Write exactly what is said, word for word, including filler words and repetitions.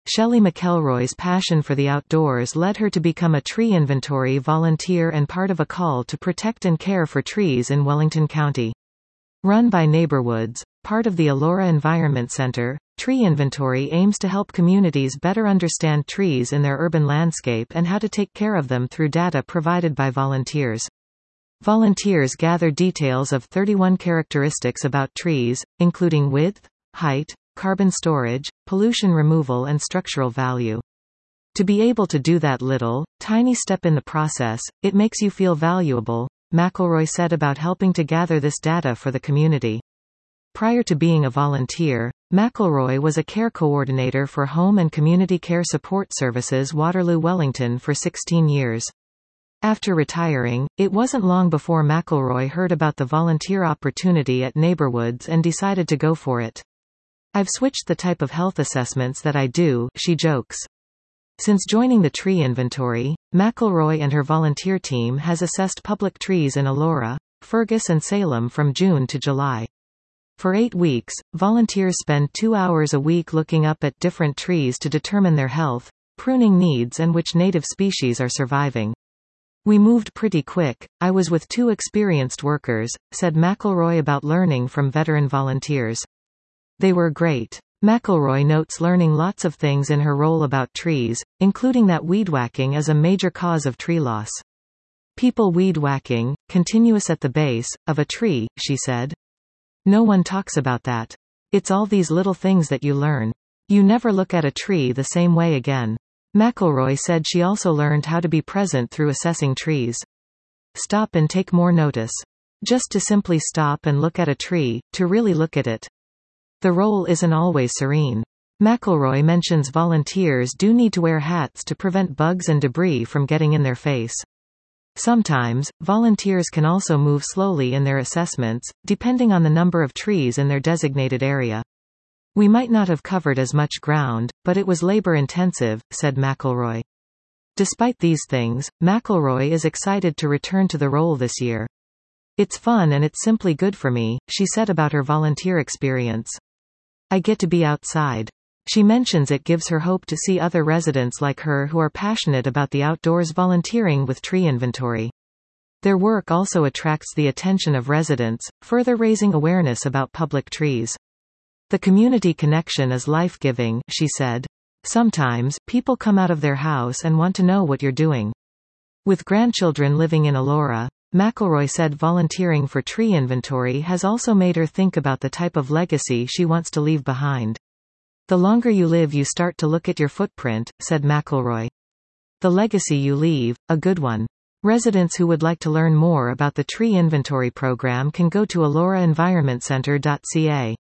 Shelley McElroy's passion for the outdoors led her to become a tree inventory volunteer and part of a call to protect and care for trees in Wellington County. Run by Neighborwoods, part of the Elora Environment Center, Tree Inventory aims to help communities better understand trees in their urban landscape and how to take care of them through data provided by volunteers. Volunteers gather details of thirty-one characteristics about trees, including width, height, carbon storage, pollution removal and structural value. To be able to do that little, tiny step in the process, it makes you feel valuable, McElroy said about helping to gather this data for the community. Prior to being a volunteer, McElroy was a care coordinator for Home and Community Care Support Services Waterloo Wellington for sixteen years. After retiring, it wasn't long before McElroy heard about the volunteer opportunity at Neighborwoods and decided to go for it. "I've switched the type of health assessments that I do," she jokes. Since joining the tree inventory, McElroy and her volunteer team has assessed public trees in Elora, Fergus and Salem from June to July. For eight weeks, volunteers spend two hours a week looking up at different trees to determine their health, pruning needs and which native species are surviving. "We moved pretty quick. I was with two experienced workers," said McElroy about learning from veteran volunteers. "They were great." McElroy notes learning lots of things in her role about trees, including that weedwhacking is a major cause of tree loss. "People weed-whacking, continuous at the base, of a tree," she said. "No one talks about that. It's all these little things that you learn. You never look at a tree the same way again." McElroy said she also learned how to be present through assessing trees. Stop and take more notice. Just to simply stop and look at a tree, to really look at it. The role isn't always serene. McElroy mentions volunteers do need to wear hats to prevent bugs and debris from getting in their face. Sometimes, volunteers can also move slowly in their assessments, depending on the number of trees in their designated area. "We might not have covered as much ground, but it was labor-intensive," said McElroy. Despite these things, McElroy is excited to return to the role this year. "It's fun and it's simply good for me," she said about her volunteer experience. "I get to be outside." She mentions it gives her hope to see other residents like her who are passionate about the outdoors volunteering with tree inventory. Their work also attracts the attention of residents, further raising awareness about public trees. "The community connection is life-giving," she said. "Sometimes, people come out of their house and want to know what you're doing." With grandchildren living in Elora, McElroy said volunteering for tree inventory has also made her think about the type of legacy she wants to leave behind. "The longer you live you start to look at your footprint," said McElroy. "The legacy you leave, a good one." Residents who would like to learn more about the tree inventory program can go to elora environment center dot c a.